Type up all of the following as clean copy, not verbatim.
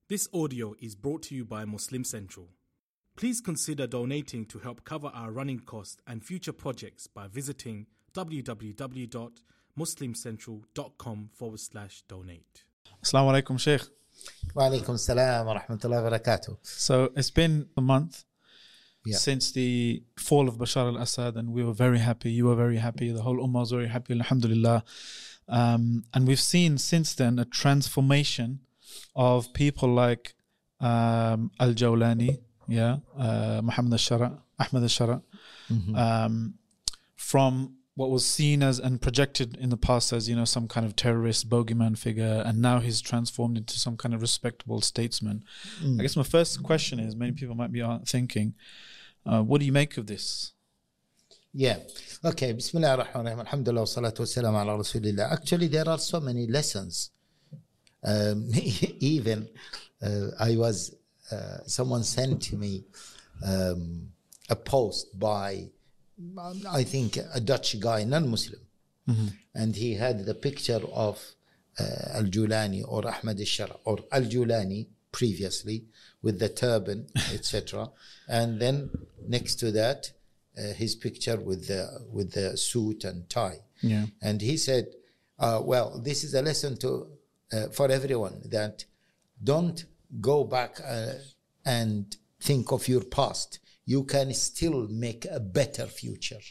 This audio is brought to you by Muslim Central. Please consider donating to help cover our running costs and future projects by visiting www.muslimcentral.com/donate. Assalamu alaikum, Sheikh. Wa alaikum salam wa rahmatullahi wa barakatuh. So it's been a month since the fall of Bashar al-Assad, and we were very happy. You were very happy. The whole ummah was very happy, alhamdulillah. And we've seen since then a transformation of people like Al-Jawlani, Muhammad al-Shara, Ahmad al-Shara, from what was seen as and projected in the past as, some kind of terrorist bogeyman figure, and now he's transformed into some kind of respectable statesman. I guess my first question is, many people might be thinking, what do you make of this? Okay, Bismillah ar-Rahman ar-Rahim, alhamdulillah, salatu wassalam ala Rasulillah. Actually, there are so many lessons. Even someone sent to me a post by, I think, a Dutch guy, non-Muslim, and he had the picture of Al-Jawlani or Ahmad al-Shara or Al-Jawlani previously with the turban, etc. And then next to that, his picture with the suit and tie. And he said, well, this is a lesson for everyone, that don't go back and think of your past. You can still make a better future.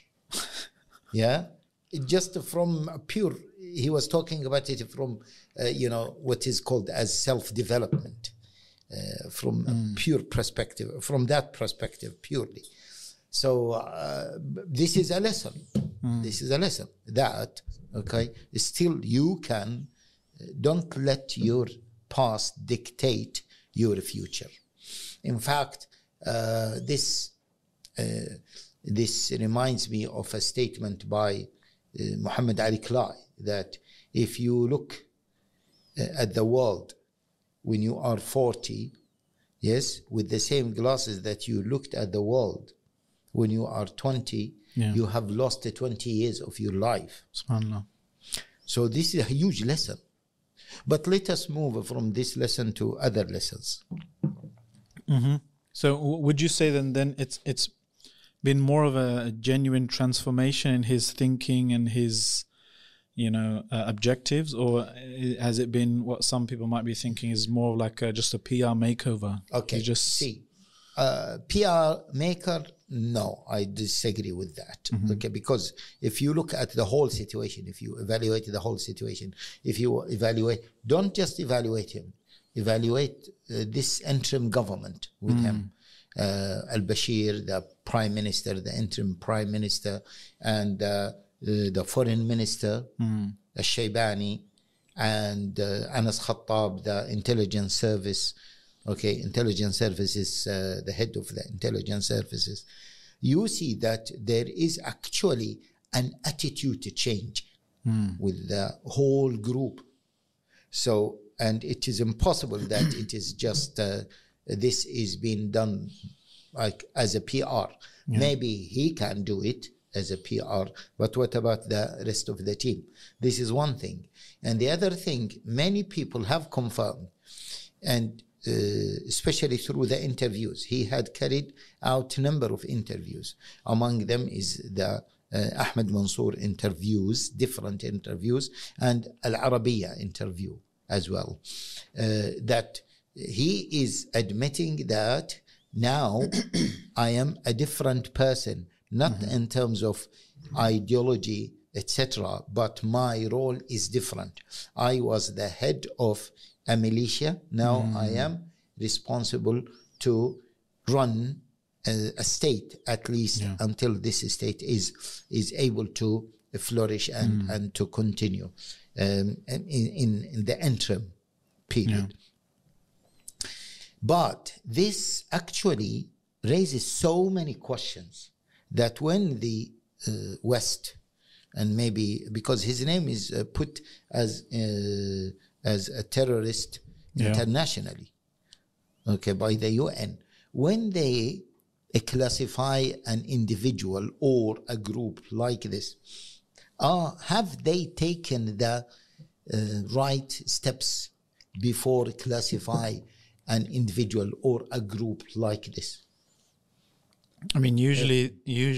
Just from pure, he was talking about it from, what is called as self-development, from a pure perspective, from that perspective purely. So this is a lesson. This is a lesson that, still you can, don't let your past dictate your future. In fact, this reminds me of a statement by Muhammad Ali Clay, that if you look at the world when you are 40, with the same glasses that you looked at the world when you are 20, you have lost 20 years of your life. SubhanAllah. So this is a huge lesson. But let us move from this lesson to other lessons. So would you say then it's been more of a genuine transformation in his thinking and his objectives, or has it been what some people might be thinking is more like just a PR makeover? Okay, PR maker, no, I disagree with that. Because if you look at the whole situation, if you evaluate the whole situation, don't just evaluate him, evaluate this interim government with him. Al-Bashir, the prime minister, the interim prime minister, and the foreign minister, Al-Shaybani, and Anas Khattab, the intelligence service. Intelligence services, the head of the intelligence services. You see that there is actually an attitude change with the whole group. So, and it is impossible that it is just this is being done like as a PR. Maybe he can do it as a PR, but what about the rest of the team? This is one thing. And the other thing, many people have confirmed, and especially through the interviews. He had carried out a number of interviews. Among them is the Ahmed Mansour interviews, different interviews, and Al-Arabiya interview as well. That he is admitting that now I am a different person, not in terms of ideology, etc., but my role is different. I was the head of a militia. Now I am responsible to run a state, at least until this state is able to flourish and to continue in the interim period. But this actually raises so many questions that when the West, and maybe because his name is put as a terrorist internationally, by the UN, when they classify an individual or a group like this, have they taken the right steps before classify an individual or a group like this. I mean, usually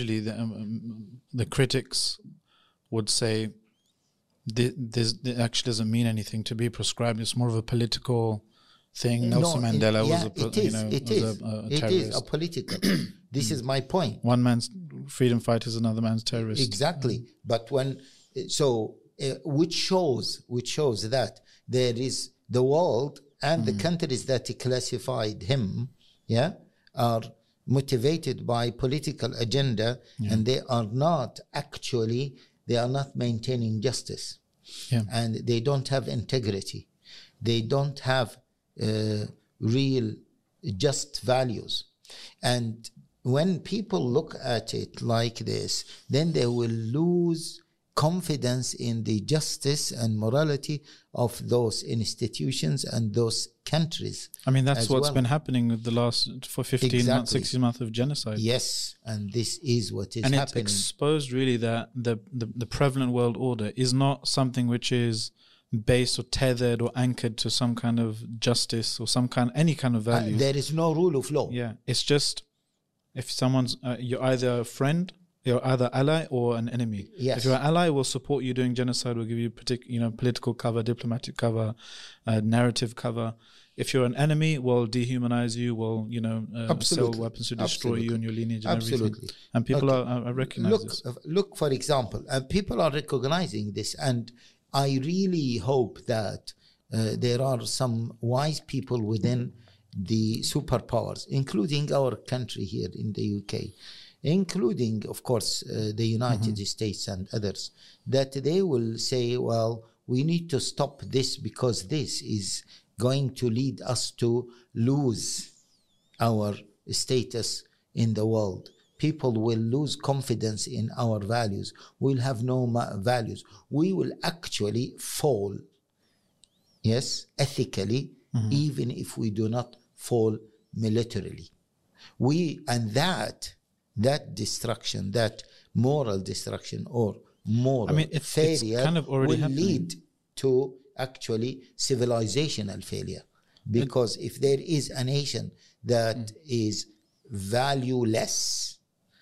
the critics would say this actually doesn't mean anything to be prescribed. It's more of a political thing. Nelson Mandela was a terrorist. It is a political. This is my point. One man's freedom fighter is another man's terrorist. Exactly. But which shows that there is the world and the countries that classified him, are motivated by political agenda, and they are not maintaining justice, and they don't have integrity, they don't have real just values. And when people look at it like this, then they will lose confidence in the justice and morality of those institutions and those countries. I mean, that's what's been happening with for 15 months, 16 months of genocide. Yes, and this is what is happening. And it's exposed really that the prevalent world order is not something which is based or tethered or anchored to some kind of justice or any kind of value. There is no rule of law. Yeah, it's just if someone's you're either a friend, you're either ally or an enemy. Yes. If you're an ally, we'll support you doing genocide. We'll give you political cover, diplomatic cover, narrative cover. If you're an enemy, we'll dehumanize you. We'll sell weapons to destroy you and your lineage and everything. And people are recognizing this. Look, for example, people are recognizing this, and I really hope that there are some wise people within the superpowers, including our country here in the UK, including, of course, the United States and others, that they will say, well, we need to stop this because this is going to lead us to lose our status in the world. People will lose confidence in our values. We'll have no values. We will actually fall, ethically, even if we do not fall militarily. That destruction, that moral destruction or moral failure it's kind of already will happening. lead to actually civilizational failure. Because if there is a nation that is valueless,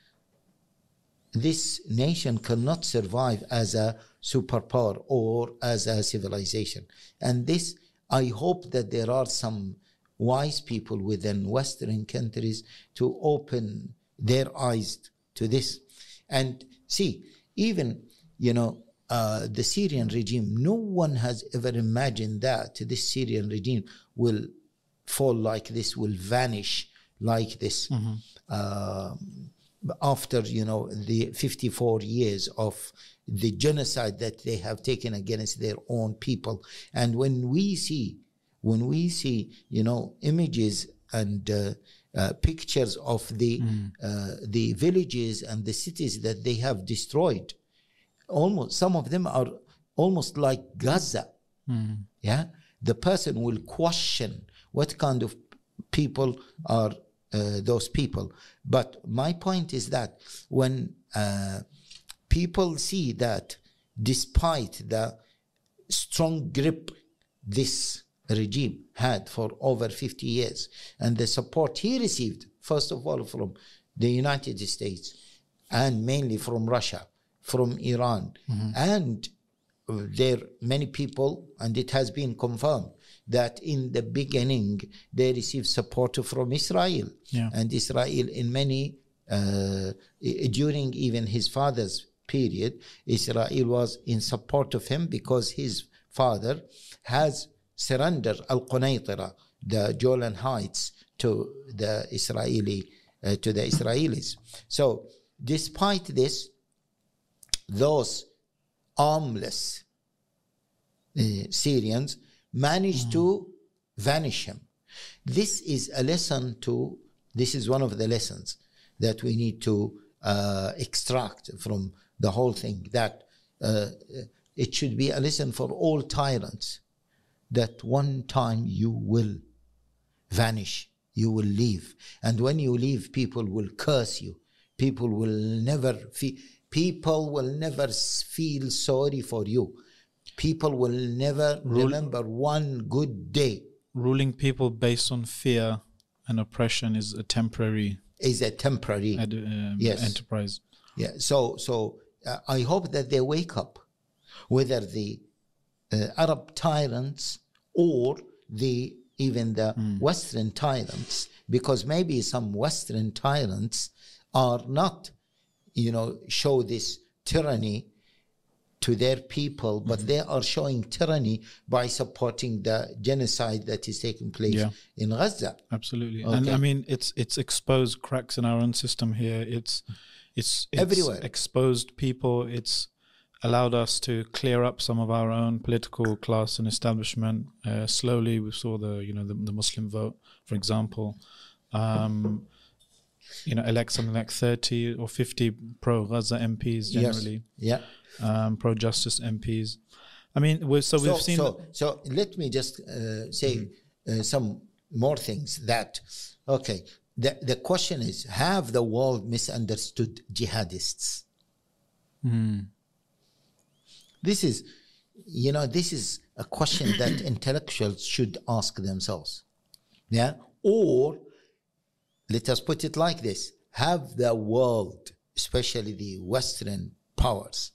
this nation cannot survive as a superpower or as a civilization. And this, I hope that there are some wise people within Western countries to open their eyes to this. And see, even, the Syrian regime, no one has ever imagined that this Syrian regime will fall like this, will vanish like this. After, the 54 years of the genocide that they have taken against their own people. And when we see, images and pictures of the villages and the cities that they have destroyed, some of them are almost like Gaza. The person will question what kind of people are those people. But my point is that when people see that despite the strong grip this regime had for over 50 years and the support he received, first of all from the United States and mainly from Russia, from Iran, and there many people, and it has been confirmed that in the beginning they received support from Israel, and Israel in many during even his father's period, Israel was in support of him because his father has surrendered Al-Qunaytira, the Golan Heights, to the Israelis. So despite this, those armless Syrians managed to vanish him. This is one of the lessons that we need to extract from the whole thing, that it should be a lesson for all tyrants, that one time you will vanish, you will leave. And when you leave, people will curse you. People will never feel sorry for you. People will never remember one good day. ruling people based on fear and oppression is a temporary yes. enterprise. Yeah. So I hope that they wake up, whether the Arab tyrants or even the Western tyrants, because maybe some Western tyrants are not, show this tyranny to their people, but they are showing tyranny by supporting the genocide that is taking place in Gaza. Absolutely. Okay. And I mean, it's exposed cracks in our own system here. It's everywhere. Exposed people. It's allowed us to clear up some of our own political class and establishment. Slowly, we saw the Muslim vote, for example. Elect something like 30 or 50 pro-Gaza MPs generally. Yes. Yeah. Pro-justice MPs. I mean, we've seen... So let me just say some more things that, okay, the question is, have the world misunderstood jihadists? This is a question that intellectuals should ask themselves. Yeah? Or, let us put it like this, have the world, especially the Western powers,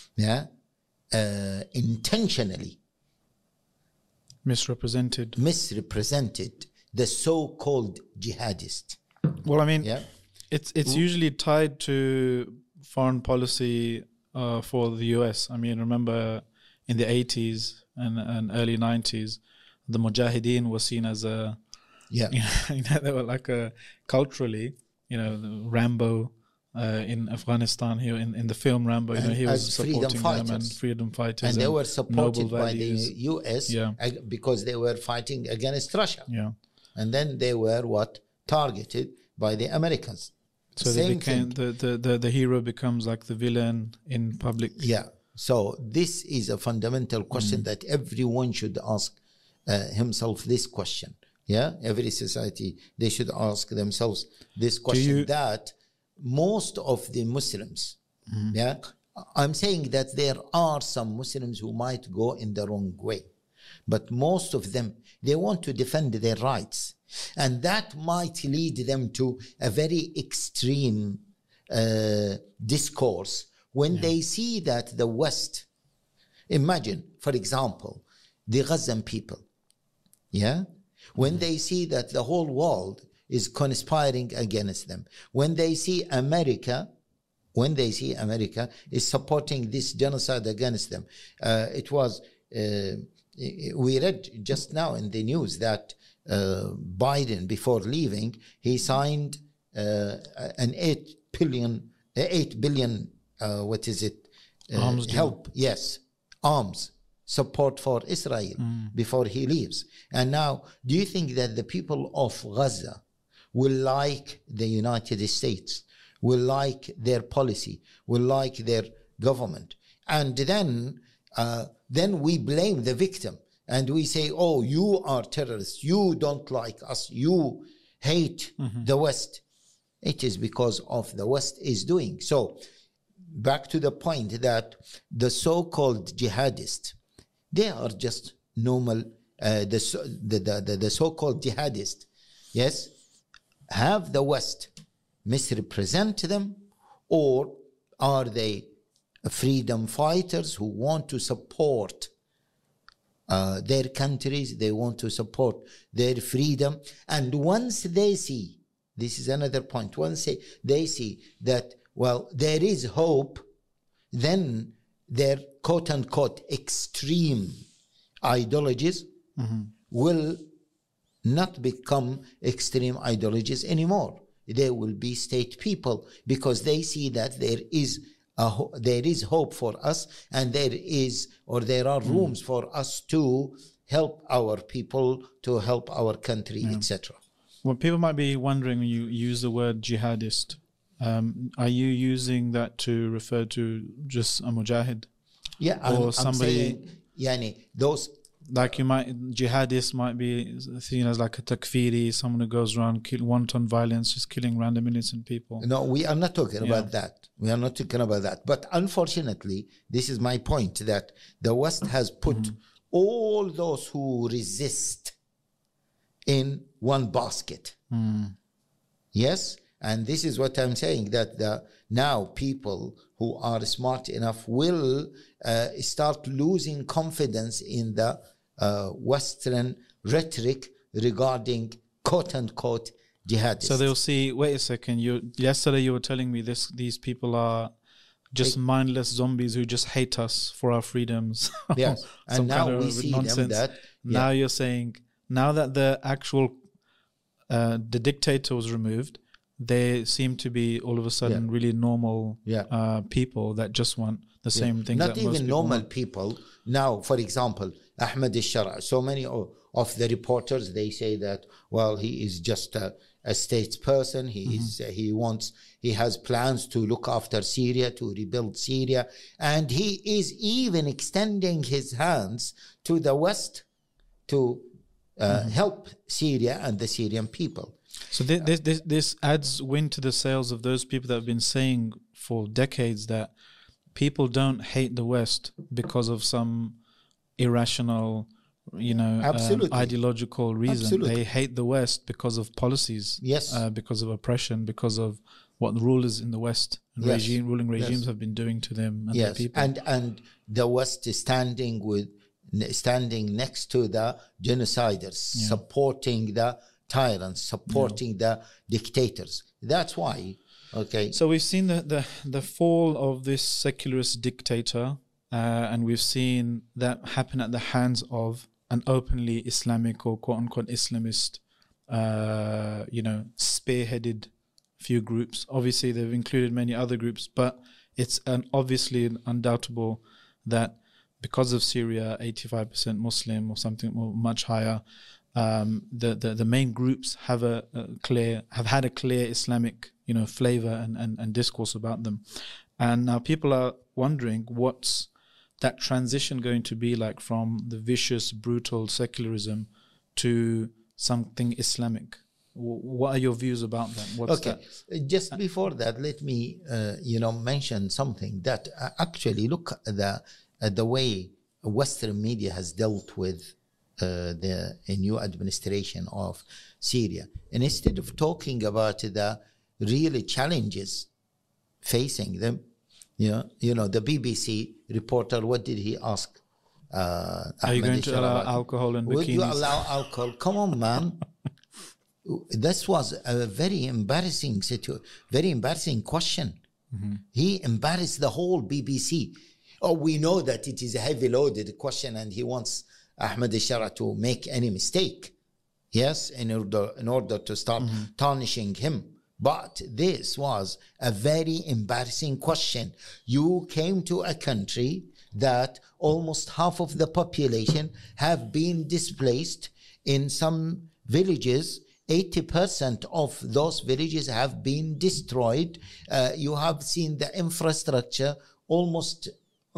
intentionally misrepresented the so-called jihadist. Well, I mean, it's usually tied to foreign policy for the US. I mean, remember in the 80s and early 90s, the Mujahideen was seen as a they were like culturally, Rambo in Afghanistan here in the film Rambo, he was supporting them and freedom fighters, and they were supported by the US because they were fighting against Russia. Yeah, and then they were targeted by the Americans. So they became the hero becomes like the villain in public. Yeah. So this is a fundamental question that everyone should ask himself this question. Yeah, every society, they should ask themselves this question, that most of the Muslims, I'm saying that there are some Muslims who might go in the wrong way, but most of them, they want to defend their rights. And that might lead them to a very extreme discourse when they see that the West, imagine, for example, the Gazan people, when they see that the whole world is conspiring against them, when they see America is supporting this genocide against them. We read just now in the news that Biden, before leaving, he signed an 8 billion arms help deal. Yes, arms support for Israel before he leaves. And now, do you think that the people of Gaza will like the United States, will like their policy, will like their government? And then we blame the victim. And we say, oh, you are terrorists. You don't like us. You hate the West. It is because of the West is doing. So back to the point that the so-called jihadists, they are just normal, the so-called jihadists, yes, have the West misrepresent them, or are they freedom fighters who want to support their countries, they want to support their freedom? And once they see, this is another point, once they see that, well, there is hope, then their quote-unquote extreme ideologies will not become extreme ideologies anymore. They will be state people, because they see that there is hope for us, and there are rooms for us to help our people, to help our country, etc. Well, people might be wondering when you use the word jihadist, are you using that to refer to just a mujahid? Yeah, or somebody saying, those, like jihadist might be seen as like a takfiri, someone who goes around wanton violence, just killing random innocent people. No, we are not talking about that. We are not talking about that. But unfortunately, this is my point, that the West has put all those who resist in one basket. Yes, and this is what I'm saying, that now people who are smart enough will start losing confidence in the Western rhetoric regarding quote-unquote jihadists. So they'll see, wait a second, yesterday you were telling me these people are just mindless zombies who just hate us for our freedoms. Yes, and now we see them that... Now you're saying, now that the actual, the dictator was removed, they seem to be all of a sudden really normal people that just want the same things. Not that even most people normal want. people. Now, for example, Ahmed al-Shara, so many of the reporters, they say that, well, he is just a statesperson. He has plans to look after Syria, to rebuild Syria, and he is even extending his hands to the West to help Syria and the Syrian people. So this adds wind to the sails of those people that have been saying for decades that people don't hate the West because of some irrational, ideological reason. Absolutely. They hate the West because of policies, because of oppression, because of what the rulers in the West and ruling regimes have been doing to them and their people. And the West is standing next to the genociders, supporting the tyrants, supporting the dictators. That's why. Okay. So we've seen the fall of this secularist dictator, and we've seen that happen at the hands of an openly Islamic or quote-unquote Islamist, spearheaded few groups. Obviously, they've included many other groups, but it's obviously undoubtable that because of Syria, 85% Muslim or something much higher, the main groups have had a clear Islamic flavor and discourse about them. And now people are wondering, what's that transition going to be like from the vicious, brutal secularism to something Islamic? What are your views about that? Just before that, let me mention something that actually look at the way Western media has dealt with the new administration of Syria. And instead of talking about the real challenges facing them, the BBC reporter, what did he ask? Are you going to allow alcohol and bikinis? Would you allow alcohol? Come on, man. This was a very embarrassing question. Mm-hmm. He embarrassed the whole BBC. Oh, we know that it is a heavy loaded question and he wants Ahmed al-Shara to make any mistake. Yes, in order to start tarnishing him. But this was a very embarrassing question. You came to a country that almost half of the population have been displaced. In some villages, 80% of those villages have been destroyed. You have seen the infrastructure, almost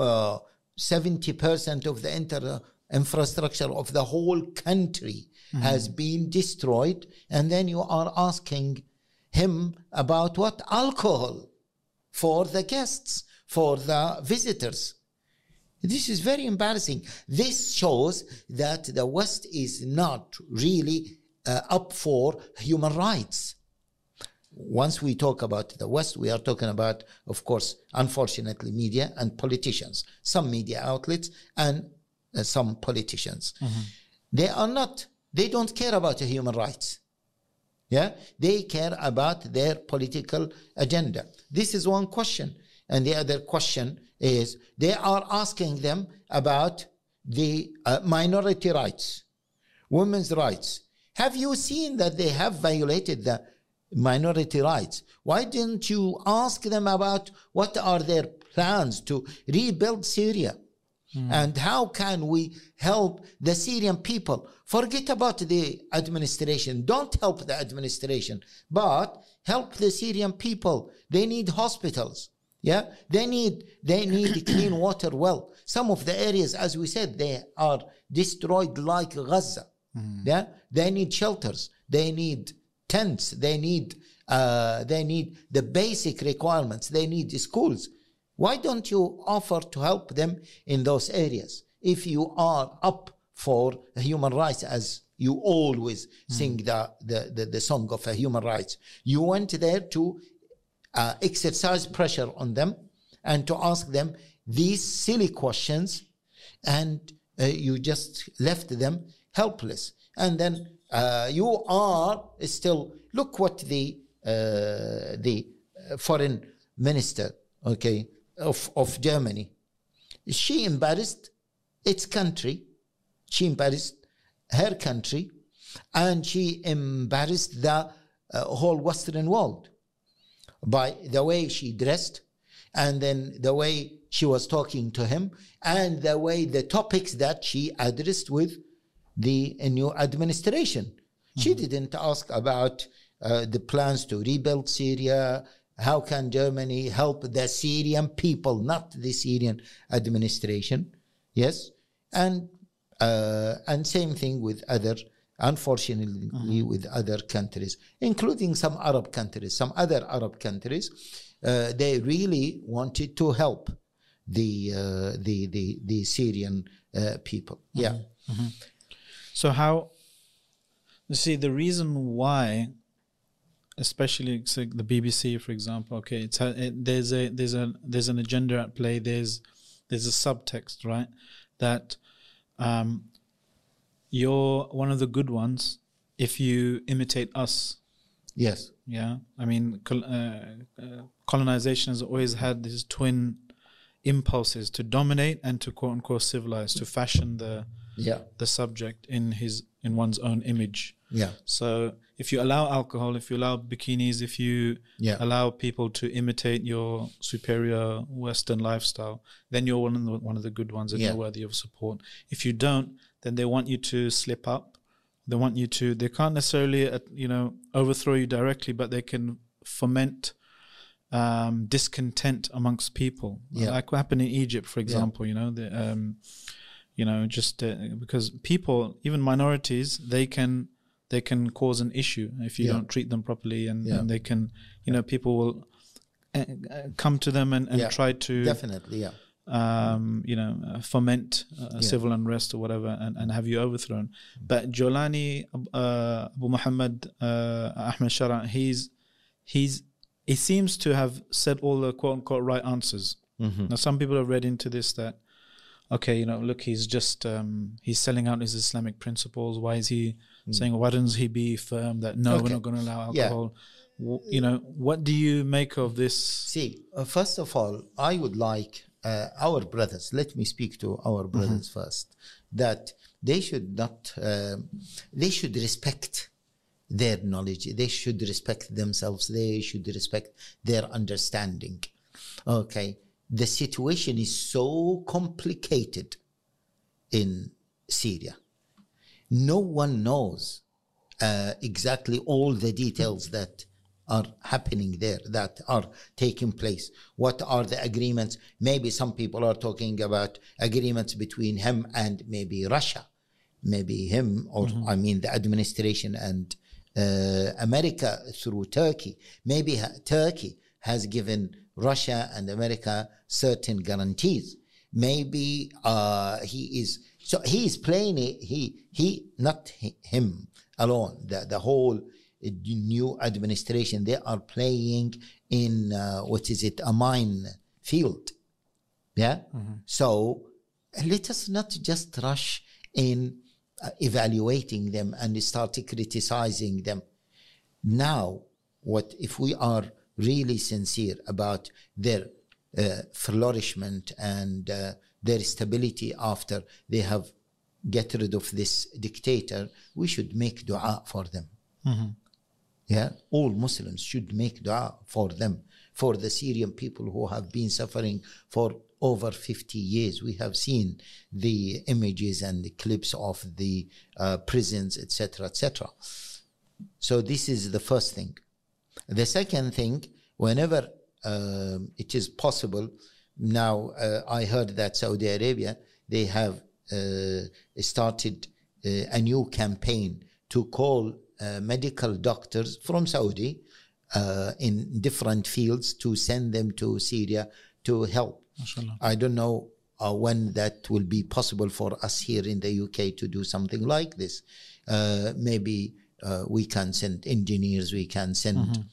70% of the infrastructure of the whole country has been destroyed. And then you are asking him about what? Alcohol for the guests, for the visitors. This is very embarrassing. This shows that the West is not really up for human rights. Once we talk about the West, we are talking about, of course, unfortunately, media and politicians, some media outlets and some politicians. They don't care about the human rights. Yeah, they care about their political agenda. This is one question. And the other question is they are asking them about the minority rights, women's rights. Have you seen that they have violated the minority rights? Why didn't you ask them about what are their plans to rebuild Syria? And how can we help the Syrian people? Forget about the administration. Don't help the administration, but help the Syrian people. They need hospitals. Yeah, they need clean water. Well, some of the areas, as we said, they are destroyed like Gaza. Yeah, they need shelters. They need tents. They need the basic requirements. They need schools. Why don't you offer to help them in those areas if you are up for human rights, as you always sing the song of human rights. You went there to exercise pressure on them and to ask them these silly questions, and you just left them helpless. And then you are still, look what the foreign minister, of Germany, she embarrassed its country, she embarrassed her country, and she embarrassed the whole Western world by the way she dressed, and then the way she was talking to him, and the way the topics that she addressed with the new administration. She didn't ask about the plans to rebuild Syria. How can Germany help the Syrian people, not the Syrian administration? Yes, and same thing with other, unfortunately, with other countries, including some Arab countries, some other Arab countries. They really wanted to help the Syrian people. Yeah. So how? You see, the reason why, especially the BBC, for example, there's an agenda at play. There's a subtext, right? That you're one of the good ones if you imitate us. Yes. Yeah. I mean, colonization has always had these twin impulses to dominate and to quote unquote civilize, to fashion the subject in one's own image. Yeah. So if you allow alcohol, if you allow bikinis, if you allow people to imitate your superior Western lifestyle, then you're one of the good ones and you're worthy of support. If you don't, then they want you to slip up. They want you to. They can't necessarily, overthrow you directly, but they can foment discontent amongst people. Like what happened in Egypt, for example. Because people, even minorities, they can cause an issue if you don't treat them properly, and they can, people will come to them and try to definitely, foment civil unrest or whatever, and have you overthrown. But Jolani, Abu Muhammad Ahmed Shara, he seems to have said all the quote unquote right answers. Now, some people have read into this that, look, he's just he's selling out his Islamic principles. Why is he saying? Why doesn't he be firm that we're not going to allow alcohol? What do you make of this? See, first of all, I would like our brothers. Let me speak to our brothers first. That they should not. They should respect their knowledge. They should respect themselves. They should respect their understanding. Okay. The situation is so complicated in Syria. No one knows exactly all the details that are happening there, that are taking place. What are the agreements? Maybe some people are talking about agreements between him and maybe Russia. Maybe him, or the administration and America through Turkey. Maybe Turkey has given Russia and America certain guarantees. Maybe he is playing it. He not him alone. The whole new administration, they are playing in a mine field. So let us not just rush in evaluating them and start criticizing them. Now, what if we are really sincere about their flourishment and their stability after they have get rid of this dictator, we should make dua for them. All Muslims should make dua for them, for the Syrian people who have been suffering for over 50 years. We have seen the images and the clips of the prisons, etc., etc. So this is the first thing. The second thing, whenever it is possible, now I heard that Saudi Arabia, they have started a new campaign to call medical doctors from Saudi in different fields to send them to Syria to help. Mashallah. I don't know when that will be possible for us here in the UK to do something like this. Maybe we can send engineers, we can send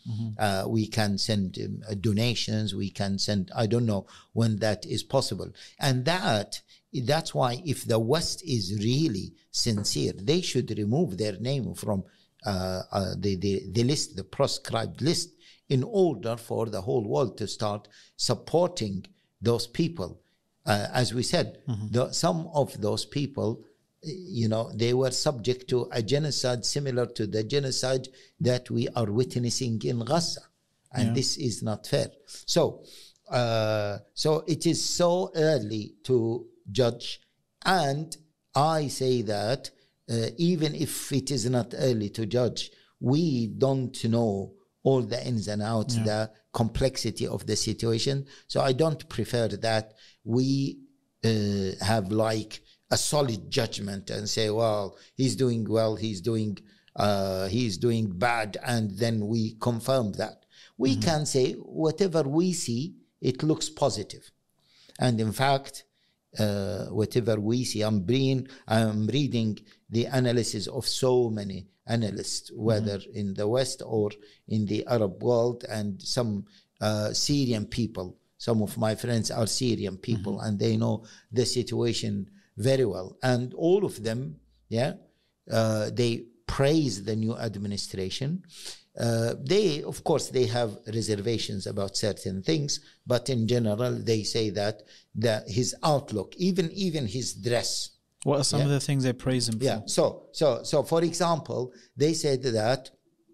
donations, we can send, I don't know when that is possible. And that's why if the West is really sincere, they should remove their name from the list, the proscribed list, in order for the whole world to start supporting those people. As we said, some of those people, they were subject to a genocide similar to the genocide that we are witnessing in Gaza. And this is not fair. So it is so early to judge. And I say that even if it is not early to judge, we don't know all the ins and outs, the complexity of the situation. So I don't prefer that we have like a solid judgment and say, well, he's doing well, he's doing bad, and then we confirm that. We can say whatever we see, it looks positive. And in fact, whatever we see, I'm reading the analysis of so many analysts, whether in the West or in the Arab world, and some Syrian people. Some of my friends are Syrian people, and they know the situation very well. And all of them, they praise the new administration. Of course, they have reservations about certain things, but in general, they say that his outlook, even his dress. What are some of the things they praise him for? So for example, they said that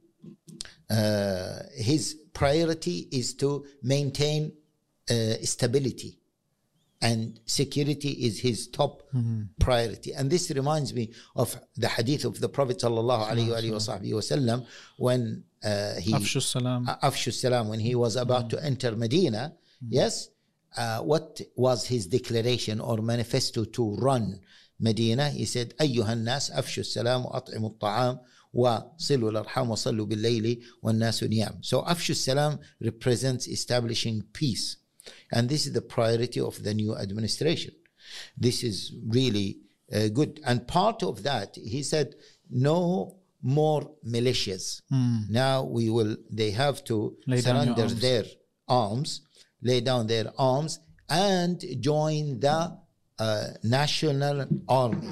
his priority is to maintain stability, and security is his top priority. And this reminds me of the hadith of the Prophet sallallahu alaihi wasallam when Afshu Salam, when he was about to enter Medina. What was his declaration or manifesto to run Medina? He said, أيها الناس أفشوا السلام وأطعموا الطعام وصلوا الأرحام وصلوا بالليل والناس نيام. So Afshu Salam represents establishing peace. And this is the priority of the new administration. This is really good. And part of that, he said, no more militias. Now they have to surrender their arms, lay down their arms, and join the national army.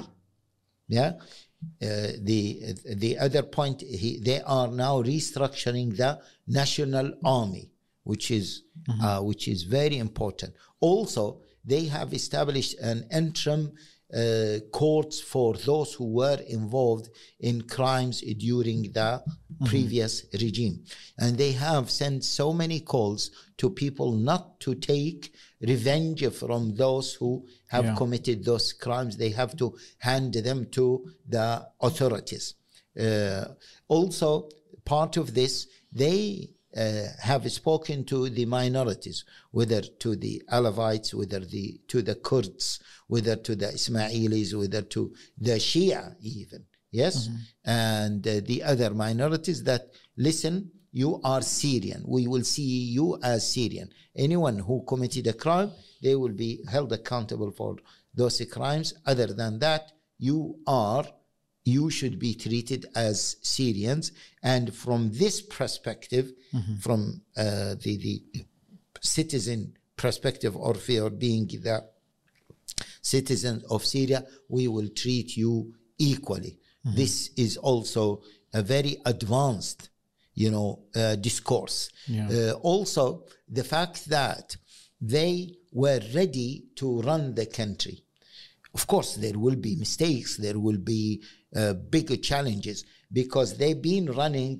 The other point, they are now restructuring the national army, which is very important. Also, they have established an interim courts for those who were involved in crimes during the previous regime. And they have sent so many calls to people not to take revenge from those who have committed those crimes. They have to hand them to the authorities. Also, part of this, they have spoken to the minorities, whether to the Alawites, whether to the Kurds, whether to the Ismailis, whether to the Shia even, and the other minorities, that listen, you are Syrian. We will see you as Syrian. Anyone who committed a crime, they will be held accountable for those crimes. Other than that, you should be treated as Syrians. And from this perspective, from the citizen perspective, or for being the citizen of Syria, we will treat you equally. This is also a very advanced, discourse. Also, the fact that they were ready to run the country. Of course, there will be mistakes. There will be bigger challenges, because they've been running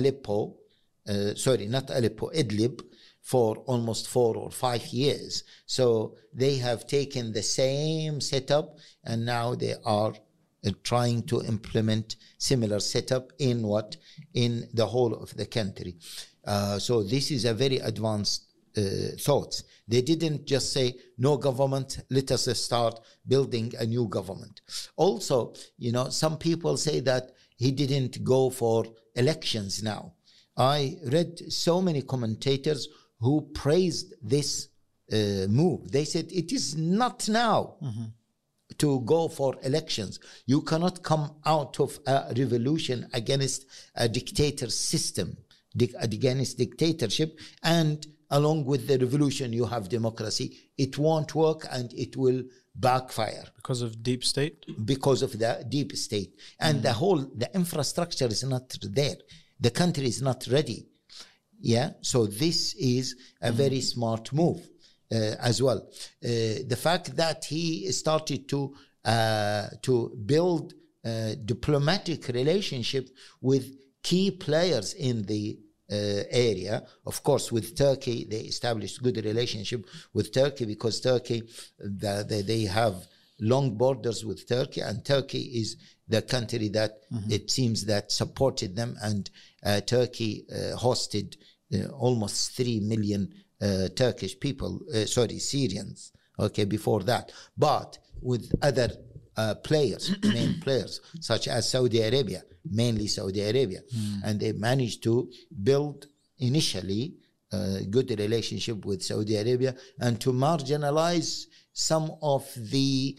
Idlib for almost 4 or 5 years. So they have taken the same setup, and now they are trying to implement similar setup in the whole of the country. So this is a very advanced thoughts. They didn't just say, no government, let us start building a new government. Also, some people say that he didn't go for elections now. I read so many commentators who praised this move. They said, it is not now to go for elections. You cannot come out of a revolution against a dictator system, against dictatorship, and along with the revolution you have democracy. It won't work, and it will backfire. Because of deep state? Because of the deep state. And the infrastructure is not there. The country is not ready. Yeah. So this is a very smart move as well. The fact that he started to build a diplomatic relationship with key players in the area. Of course, with Turkey, they established good relationship with Turkey because Turkey, they have long borders with Turkey, and Turkey is the country that it seems that supported them, and Turkey hosted almost 3 million Turkish people, Syrians, before that. But with other players, main players, such as Saudi Arabia, mainly Saudi Arabia. And they managed to build initially a good relationship with Saudi Arabia and to marginalize some of the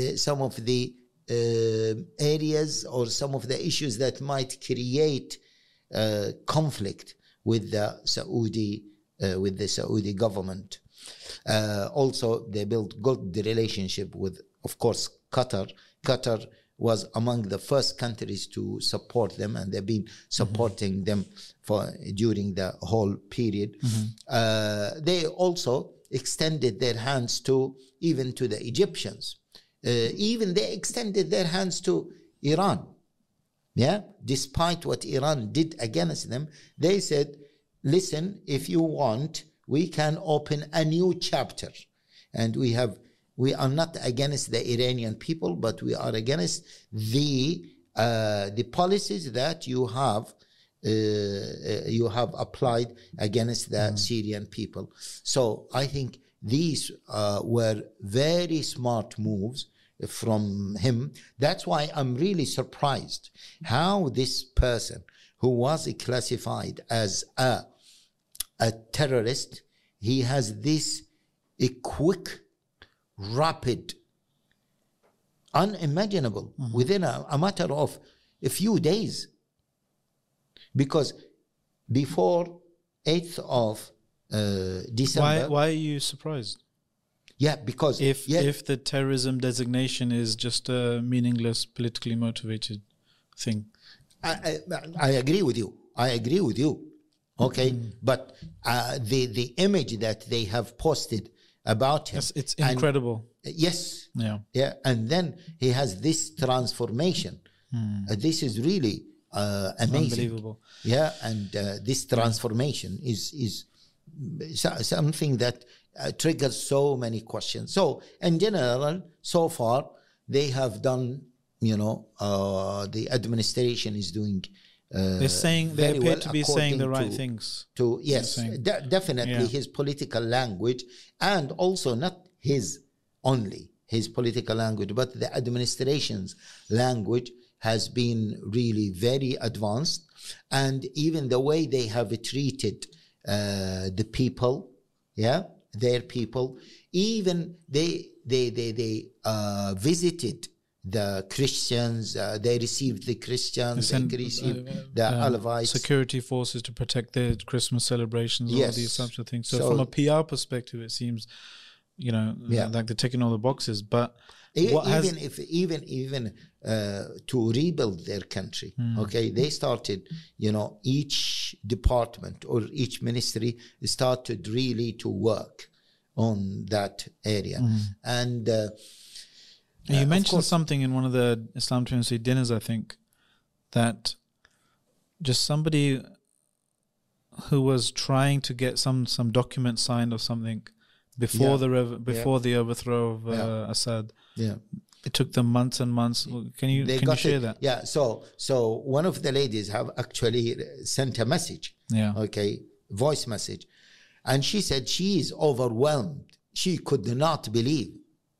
areas or some of the issues that might create conflict with the Saudi government. Also, they built good during with, of course, Qatar. Qatar was among the first countries to support them, and they've been supporting them during the whole period. They also extended their hands even to the Egyptians. Even they extended their hands to Iran. Yeah, despite what Iran did against them, they said, listen, if you want, we can open a new chapter. And we are not against the Iranian people, but we are against the policies that you have applied against the Syrian people. So I think these were very smart moves from him. That's why I'm really surprised how this person who was classified as a terrorist, he has this quick, rapid, unimaginable, within a matter of a few days. Because before 8th of December... Why are you surprised? Yeah, because... If the terrorism designation is just a meaningless, politically motivated thing. I agree with you. Okay, but the image that they have posted about him, yes, it's incredible. Yes, yeah, and then he has this transformation. This is really amazing, unbelievable. Yeah, and this transformation is something that triggers so many questions. So, in general, so far they have done. The administration is doing. They appear to be saying the right things. Definitely his political language, and also not his political language, but the administration's language has been really very advanced, and even the way they have treated the people, their people, even they visited the Christians, they received the Christians, they received the Alawites. Security forces to protect their Christmas celebrations, all these types of things. So from a PR perspective, it seems, like they're ticking all the boxes. But even to rebuild their country, they started, each department or each ministry started really to work on that area. And you mentioned something in one of the Islam 20 dinners, I think, that just somebody who was trying to get some document signed or something before the overthrow of Assad. Yeah, it took them months and months. Can you share that? Yeah. So one of the ladies have actually sent a message. Yeah. Okay, voice message, and she said she is overwhelmed. She could not believe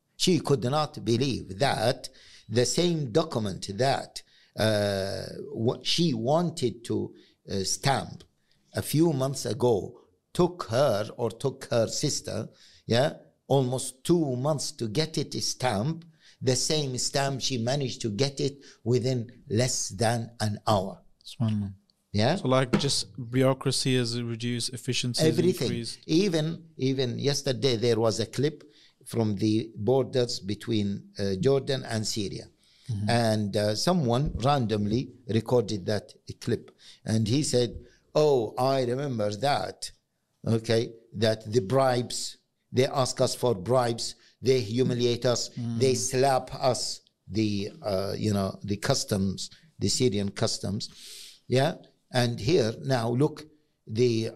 that the same document that she wanted to stamp a few months ago took her sister, almost 2 months to get it stamped. The same stamp, she managed to get it within less than an hour. SubhanAllah. Yeah. So like just bureaucracy has reduced, efficiency has Everything. increased. Even yesterday there was a clip from the borders between Jordan and Syria. And someone randomly recorded that clip. And he said, oh, I remember that. Okay, that the bribes, they ask us for bribes, they humiliate us, they slap us, the customs, the Syrian customs. Yeah. And here now look, the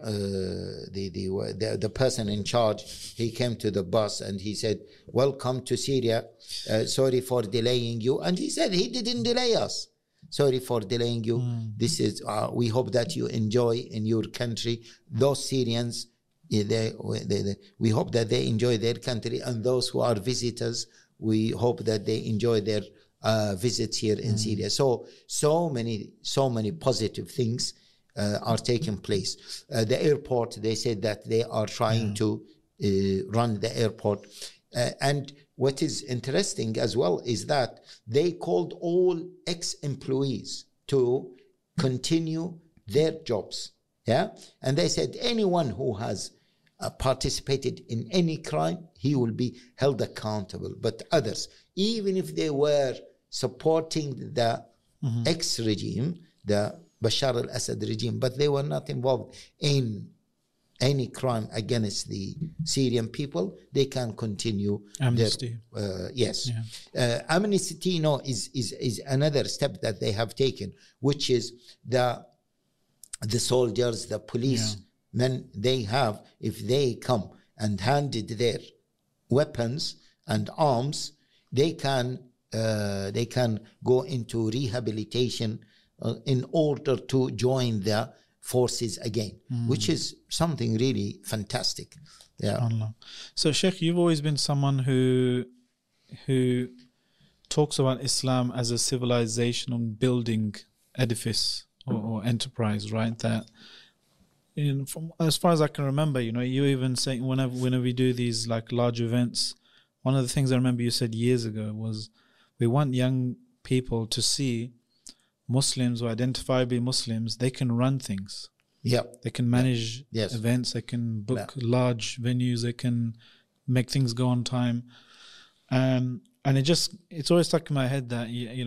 person in charge, he came to the bus and he said, welcome to Syria, sorry for delaying you. And he said he didn't delay us. Sorry for delaying you. This is we hope that you enjoy in your country. Those Syrians, we hope that they enjoy their country, and those who are visitors, we hope that they enjoy their visits here in Syria. So many positive things are taking place. The airport, they said that they are trying to run the airport. And what is interesting as well is that they called all ex-employees to continue their jobs. Yeah. And they said anyone who has participated in any crime, he will be held accountable. But others, even if they were supporting the ex-regime, the Bashar al-Assad regime, but they were not involved in any crime against the Syrian people, they can continue amnesty. Yes. Yeah. Amnesty is another step that they have taken, which is the soldiers, the police men, they have, if they come and handed their weapons and arms, they can go into rehabilitation in order to join the forces again, which is something really fantastic. Yeah. Allah. So Sheikh, you've always been someone who talks about Islam as a civilization and building edifice or enterprise, right? That from as far as I can remember, you even saying whenever we do these like large events, one of the things I remember you said years ago was we want young people to see Muslims who identify be Muslims, they can run things. Yeah. They can manage events, they can book large venues, they can make things go on time. And it's always stuck in my head that,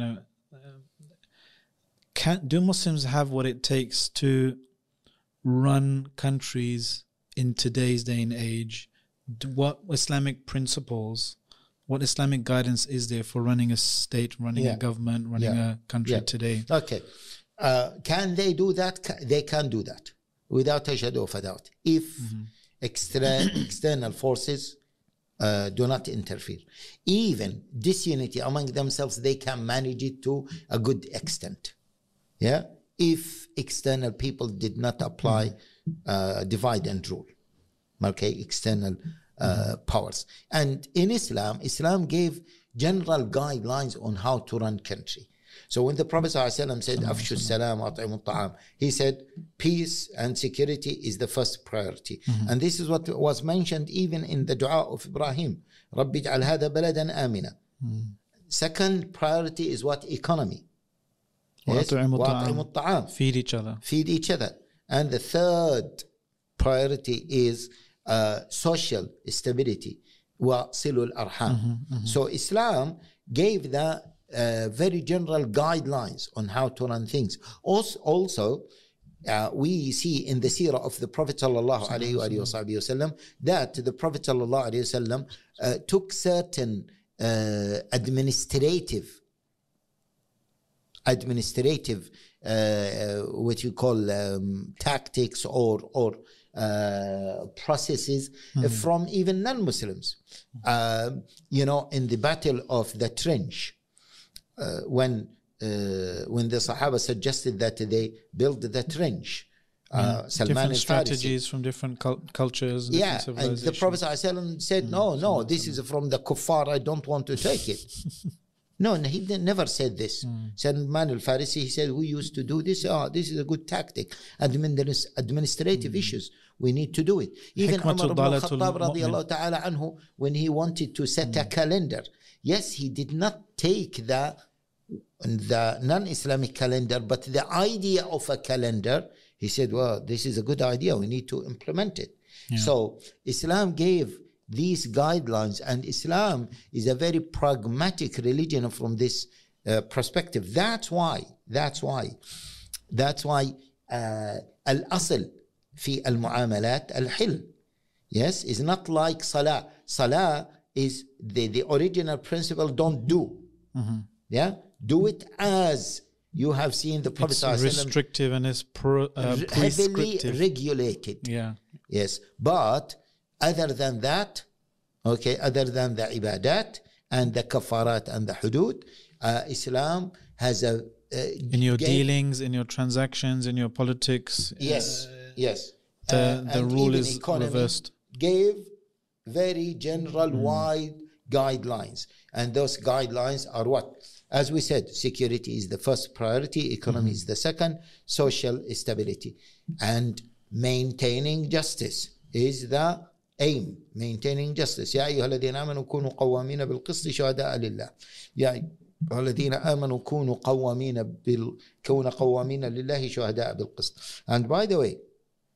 do Muslims have what it takes to run countries in today's day and age? What Islamic principles, what Islamic guidance is there for running a state, running a government, running a country today? Okay. Can they do that? They can do that without a shadow of a doubt. If external forces do not interfere. Even disunity among themselves, they can manage it to a good extent. Yeah. If external people did not apply divide and rule. Okay. External powers. And in Islam gave general guidelines on how to run country. So when the Prophet ﷺ said, Afshu salam wa at'imu ta'am, he said, peace and security is the first priority. And this is what was mentioned even in the dua of Ibrahim. Rabbi ij'al hadha baladan amina. Second priority is what? Economy. Yes? Wa at'imu ta'am. Feed each other. Feed each other. And the third priority is social stability. Wa silul arham. So Islam gave the very general guidelines on how to run things. Also, we see in the seerah of the Prophet sallallahu alaihi wasallam that the Prophet sallallahu alaihi wasallam took certain administrative what you call tactics or processes from even non-Muslims. In the battle of the trench, when the Sahaba suggested that they build the trench, Salman different strategies from different cultures. And the Prophet ﷺ said, no, this is from the kuffar, I don't want to take it. No, he never said this. Salman al-Farisi, he said, we used to do this. This is a good tactic. Administrative issues, we need to do it. Even Umar ibn Khattab radiallahu ta'ala anhu, when he wanted to set a calendar, yes, he did not take the non-Islamic calendar, but the idea of a calendar, he said, well, this is a good idea, we need to implement it. Yeah. So Islam gave these guidelines, and Islam is a very pragmatic religion from this perspective. That's why al-asl fi al-mu'amalat al-hil. Yes, it's not like salah. Salah is the original principle, don't do. Mm-hmm. Yeah, do it as you have seen the Prophet. It's restrictive and it's heavily regulated. Yeah. Yes, but other than that, okay, other than the ibadat and the kafarat and the hudud, Islam has a in your dealings, in your transactions, in your politics. Yes, yes. The rule is reversed. Gave very general, wide guidelines, and those guidelines are what? As we said, security is the first priority, economy is the second, social stability, and maintaining justice is the aim. Maintaining justice. يا أيها الذين آمنوا كونوا قوامين بالقسط شهداء لله. يا أيها الذين آمنوا كونوا قوامين لله شهداء بالقسط. And by the way,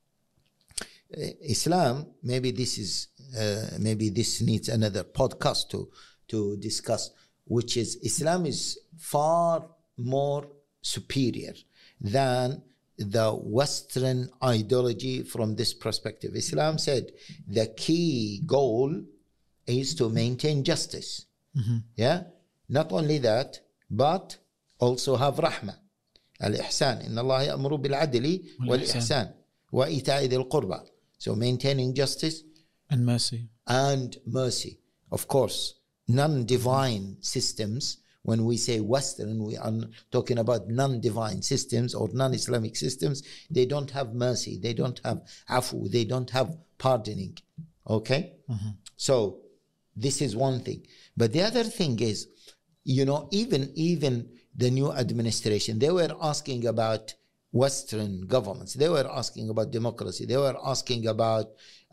Islam, maybe this needs another podcast to discuss, which is Islam is far more superior than the Western ideology from this perspective. Islam said the key goal is to maintain justice. Mm-hmm. Yeah, not only that, but also have rahmah, al-ihsan. Inna Allah ya'muru bil-adli wal-ihsan wa ita'i dhil qurba. So maintaining justice and mercy. And mercy. Of course, non-divine systems. When we say Western, we are talking about non-divine systems or non-Islamic systems. They don't have mercy. They don't have afu. They don't have pardoning. Okay? Mm-hmm. So this is one thing. But the other thing is, even the new administration, they were asking about Western governments. They were asking about democracy. They were asking about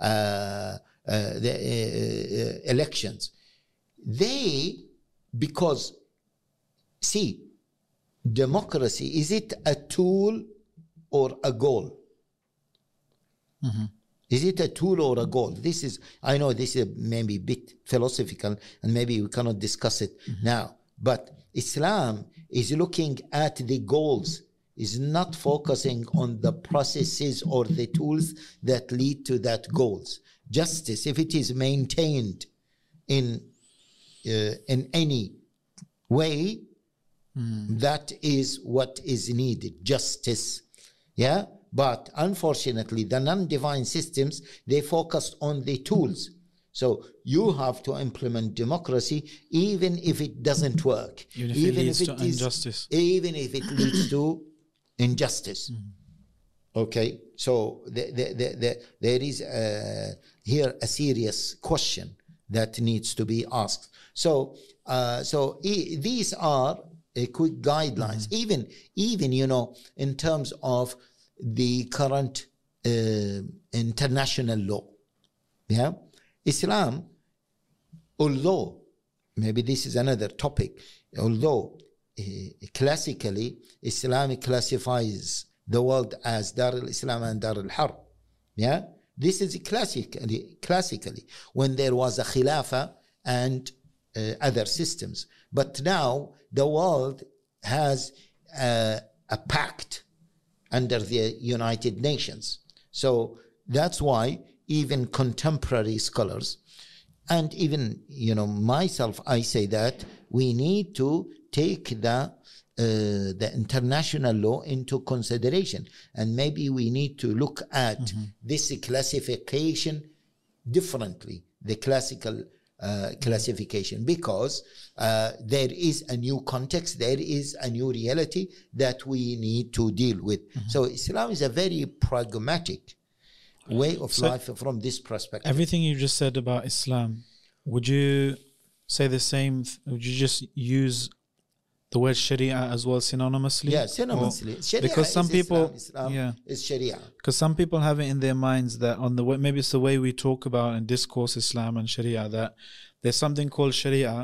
the elections. Because see, democracy, is it a tool or a goal? Mm-hmm. Is it a tool or a goal? I know this is maybe a bit philosophical and maybe we cannot discuss it now, but Islam is looking at the goals, is not focusing on the processes or the tools that lead to that goals. Justice, if it is maintained in any way, that is what is needed, justice. Yeah, but unfortunately, the non-divine systems, they focus on the tools. So you have to implement democracy, even if it doesn't work, even if it leads to injustice, even if it leads to injustice. Okay, so there is here a serious question that needs to be asked. So these are quick guidelines. Even in terms of the current international law. Yeah, Islam, although maybe this is another topic, although classically Islam classifies the world as Dar al-Islam and Dar al-Harb. Yeah, this is classically when there was a Khilafah and other systems. But now the world has a pact under the United Nations. So that's why even contemporary scholars, and even myself, I say that we need to take the international law into consideration, and maybe we need to look at this classification differently, the classical classification, because there is a new context, there is a new reality that we need to deal with. So Islam is a very pragmatic way of life from this perspective. Everything you just said about Islam, would you say the same? Would you just use the word Sharia as well synonymously? Yeah, synonymously. Sharia because some people, Islam is Sharia. Because some people have it in their minds that on the way, maybe it's the way we talk about and discourse Islam and Sharia, that there's something called Sharia.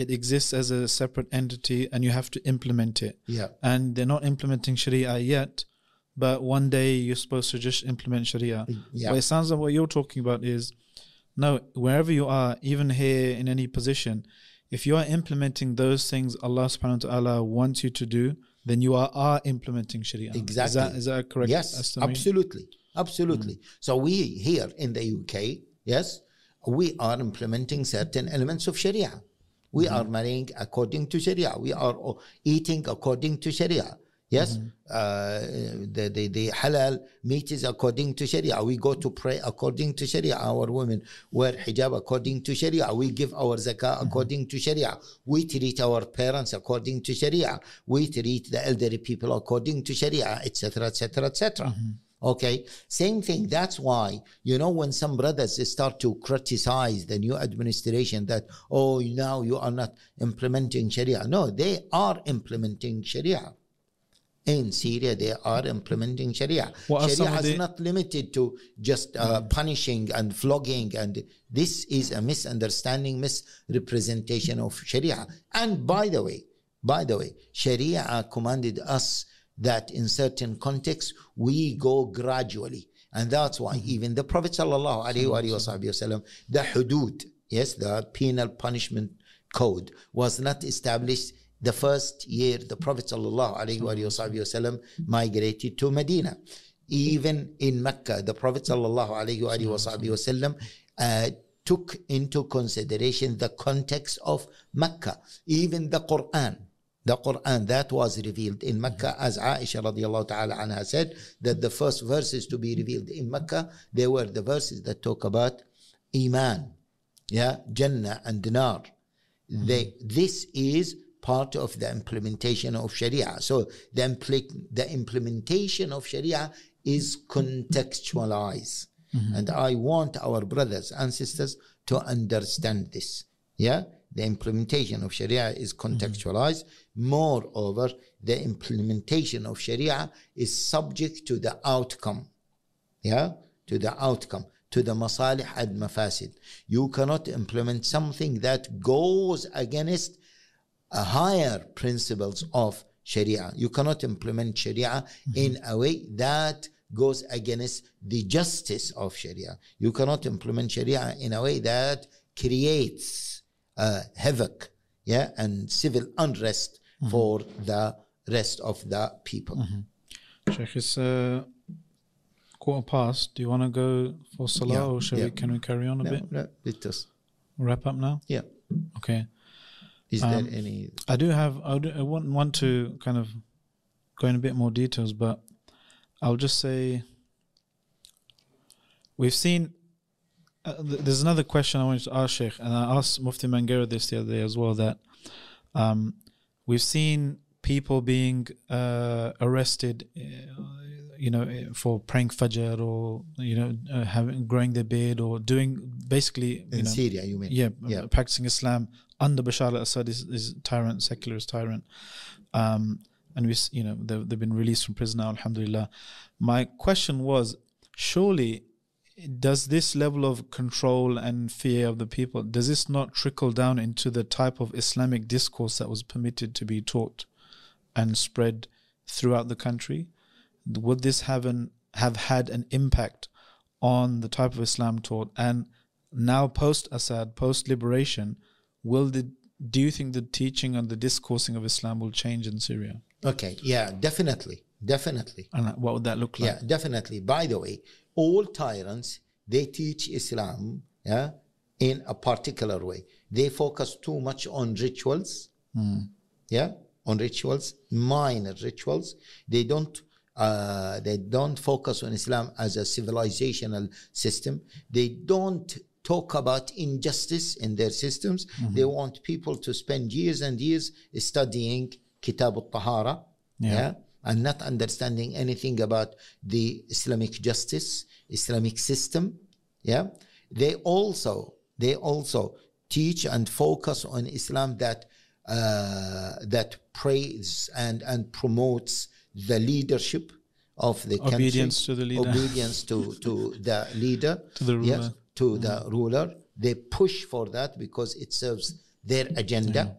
it exists as a separate entity and you have to implement it. Yeah. And they're not implementing Sharia yet, but one day you're supposed to just implement Sharia. Yeah. But it sounds like what you're talking about is, no, wherever you are, even here in any position, if you are implementing those things Allah subhanahu wa ta'ala wants you to do, then you are implementing Sharia. Exactly. Is that a correct estimation? Absolutely. So we here in the UK, yes, we are implementing certain elements of Sharia. We are marrying according to Sharia. We are eating according to Sharia. Yes, the halal meat is according to Sharia. We go to pray according to Sharia. Our women wear hijab according to Sharia. We give our zakah according to Sharia. We treat our parents according to Sharia. We treat the elderly people according to Sharia, etc., etc., etc. Okay, same thing. That's why, when some brothers start to criticize the new administration that, now you are not implementing Sharia. No, they are implementing Sharia. In Syria, they are implementing Sharia. Sharia is not limited to just punishing and flogging, and this is a misunderstanding, misrepresentation of Sharia. And by the way, Sharia commanded us that in certain contexts we go gradually, and that's why even the Prophet sallallahu alaihi wasallam, the hudud, yes, the penal punishment code, was not established the first year the Prophet ﷺ migrated to Medina. Even in Mecca, the Prophet ﷺ took into consideration the context of Mecca. Even the Quran that was revealed in Mecca, as Aisha radiallahu ta'ala anha said, that the first verses to be revealed in Mecca, they were the verses that talk about Iman, Jannah and Nar. This is part of the implementation of Sharia. So the implementation of Sharia is contextualized. And I want our brothers and sisters to understand this. The implementation of Sharia is contextualized. Moreover, the implementation of Sharia is subject to the outcome. To the outcome, to the masalih and mafasid. You cannot implement something that goes against higher principles of Sharia. You cannot implement Sharia in a way that goes against the justice of Sharia. You cannot implement Sharia in a way that creates havoc, and civil unrest for the rest of the people. Sheikh, it's 1:15. Do you want to go for Salah, or can we carry on a bit? No, let us wrap up now. Yeah. Okay. Is there any? I want to kind of go in a bit more details, but I'll just say we've seen. There's another question I wanted to ask Sheikh, and I asked Mufti Mangera this the other day as well. That we've seen people being arrested, for praying Fajr, or growing their beard, or doing basically in Syria. You mean? Practicing Islam under Bashar al-Assad is tyrant, secularist tyrant, and they've been released from prison now, alhamdulillah. My question was, surely does this level of control and fear of the people, does this not trickle down into the type of Islamic discourse that was permitted to be taught and spread throughout the country? Would this have had an impact on the type of Islam taught? And now post-Assad, post-liberation, do you think the teaching and the discoursing of Islam will change in Syria? Okay, definitely. And what would that look like? Yeah, definitely. By the way, all tyrants, they teach Islam in a particular way. They focus too much on rituals, on rituals, minor rituals. They don't focus on Islam as a civilizational system. They don't talk about injustice in their systems. They want people to spend years and years studying Kitab al-Tahara, and not understanding anything about the Islamic justice, Islamic system. They also teach and focus on Islam that praise and promotes the leadership of the country, obedience to the leader, obedience to the leader, to the ruler. The ruler. They push for that because it serves their agenda.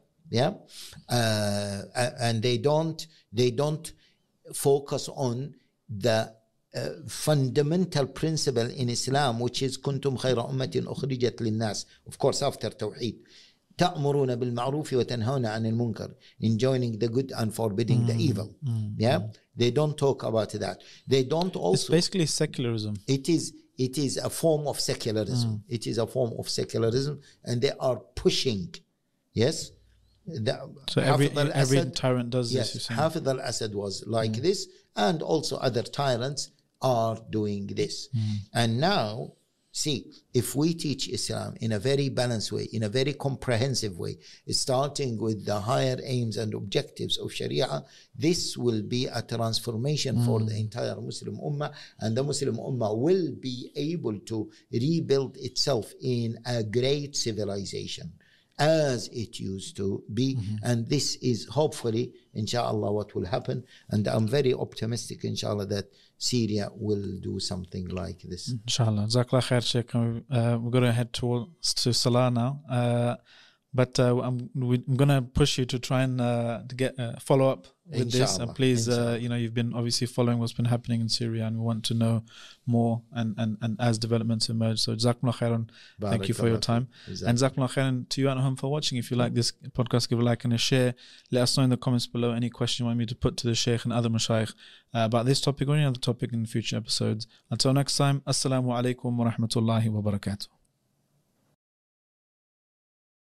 And they don't focus on the fundamental principle in Islam, which is كنتم خير أمة أخرجت للناس. Of course, after Tawheed. تأمرون بالمعروف وتنهون عن المنكر, enjoining the good and forbidding the evil. They don't talk about that. They don't also. It's basically secularism. It is a form of secularism. It is a form of secularism, and they are pushing. Yes. So every tyrant does this. Hafid al-Assad was like this, and also other tyrants are doing this. And now, see, if we teach Islam in a very balanced way, in a very comprehensive way, starting with the higher aims and objectives of Sharia, this will be a transformation for the entire Muslim Ummah, and the Muslim Ummah will be able to rebuild itself in a great civilization as it used to be. And this is hopefully, inshallah, what will happen. And I'm very optimistic, inshallah, that Syria will do something like this. Inshallah. Jazakallah khair, Sheikh. We're going to head to Salah now. But I'm going to push you to try and to get follow up with this. And please, you've been obviously following what's been happening in Syria, and we want to know more and as developments emerge. So Jazakumullah khairan. Thank you for your time. And Jazakumullah khairan to you at home for watching. If you like this podcast, give a like and a share. Let us know in the comments below any question you want me to put to the Sheikh and other Mashaykh about this topic or any other topic in future episodes. Until next time, Assalamu alaikum wa rahmatullahi wa barakatuh.